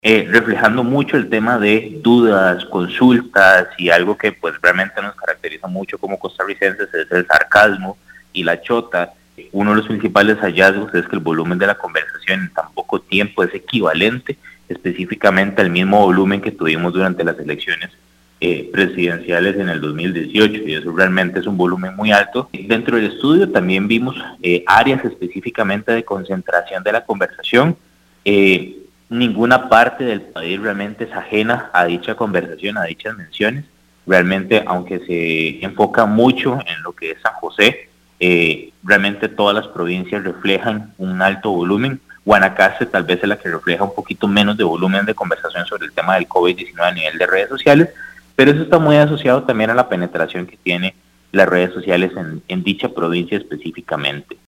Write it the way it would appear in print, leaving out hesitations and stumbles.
reflejando mucho el tema de dudas, consultas y algo que pues realmente nos caracteriza mucho como costarricenses es el sarcasmo y la chota. Uno de los principales hallazgos es que el volumen de la conversación en tan poco tiempo es equivalente específicamente al mismo volumen que tuvimos durante las elecciones presidenciales en el 2018, y eso realmente es un volumen muy alto. Dentro del estudio también vimos áreas específicamente de concentración de la conversación. Ninguna parte del país realmente es ajena a dicha conversación, a dichas menciones. Realmente, aunque se enfoca mucho en lo que es San José, realmente todas las provincias reflejan un alto volumen. Guanacaste tal vez es la que refleja un poquito menos de volumen de conversación sobre el tema del COVID-19 a nivel de redes sociales, pero eso está muy asociado también a la penetración que tiene las redes sociales en dicha provincia específicamente.